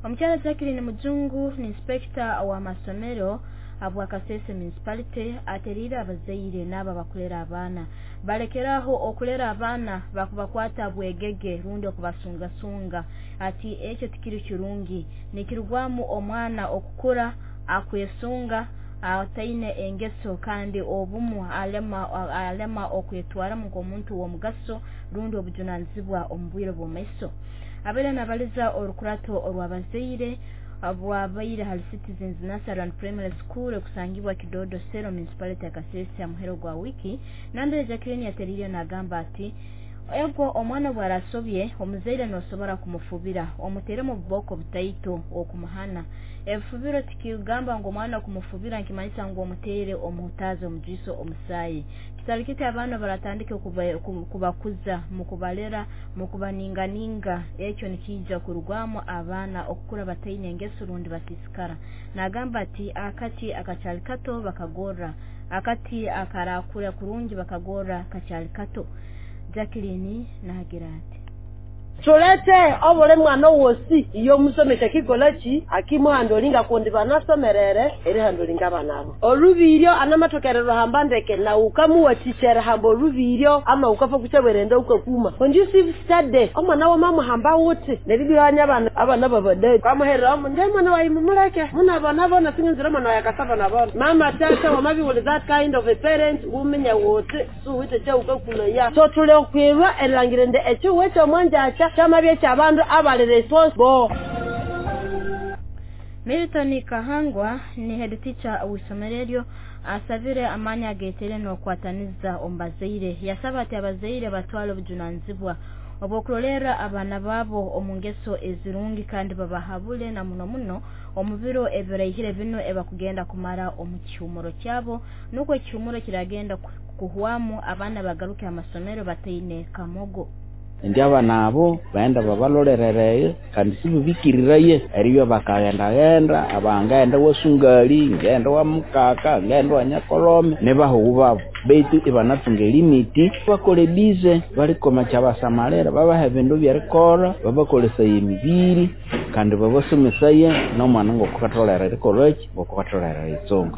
Omukyala Jacqueline Mujungu ni inspector wa masomero abwa Kasese municipality aterira abazaire n'aba bakulera abana balekeraho okulera abana bakubakwata bwegege rundi okubasunga ati ekyo tikiri kirungi nikirugwamu omwana okukura akwesunga ataine engeso kandi obumu alema okwetwara mu komuntu w'omugaso rundi obujunanzibwa ombwire bw'omaiso abere nabaliza orukurato orwabazaire abwabaire hali Citizens Nursery and Primary School kusangibwa Kidodo Sero Municipality Kasese ya muhero gwa wiki nandere Jacqueline yaterire nagamba ati ego omwana bwarasobye omuzaire nosobora kumufubira omutere mu bwoko butaito okumuhana efubiro tikigamba ngo omwana kumufubira nkimanyisa ngo omutere omutazo omujiso omusayi kitarikite abana baratandike kubakuza mukubalera mukubaninga ekyo nikija kurugwamo abana okukura bataine engeso rundi basisikara nagamba ati akati akachali kato bakagora akati akarakura kurungi bakagora kachali kato Jacqueline Nagirati Cholete obole mwana wosi iyo musomesha kigolachi akimuhandolinga kundi banasomerere eri handolinga banabo olubirio anamatokerero hambandeke na ukamu wachichere hambo olubirio ama ukafa kucheberenda ukakuma conducive study omwana wa mama hamba wote neribiranya abana babade kamuhera nje mwana wa imumuleke muna banabo na sinzira mwana ya kasaba nabo mama tata wa mabi with that kind of a parent umenya wote so wite cha ukakuna ya so tule okwirwa erangirende echo wecho mwanja chama bya abantu abali responsible. Milton Kahangwa ni head teacher wisomereryo asavire amanya getere no kwataniza ombazaire yasabati abazaire batwalo bujunanzibwa obokurolera abana babo omungeso ezirungi kandi babahabule na muno omubiro eberayire bino ebakugenda kumara omucyumuro cyabo nuko cyumuro kiragenda kuhwamu abana bagaruke amasomero bataine kamogo ndi abana abo baenda babalorerere kandi sibikiriraye ariyo bakagenda abangenda wasungali ngenda wa mukaka ngenda wa nyakolome nebaho babo beitu ibanatunge limiti bakole bize balikoma cyabasamalera baba hebendo byarikora babakolesa yimibiri kandi babasomesaye no mwana ngo kukatolera rikoroki okukatolera itsonga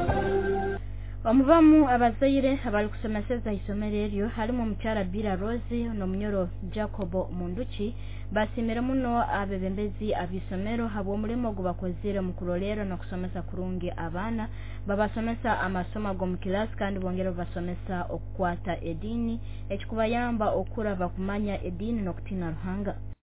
Omuvamu abazaire abali kusomeseza isomereryo harimo mukyala Bira Rose no munyoro Jacobo Munduchi basimira muno abebembezi abisomero habo mulimo gubakozire mu kurolera no kusomesa kurungi abana babasomesa amasomo go mu class kandi bongera basomesa okukwata edini ekikubayamba okura bakumanya edini no kutina ruhanga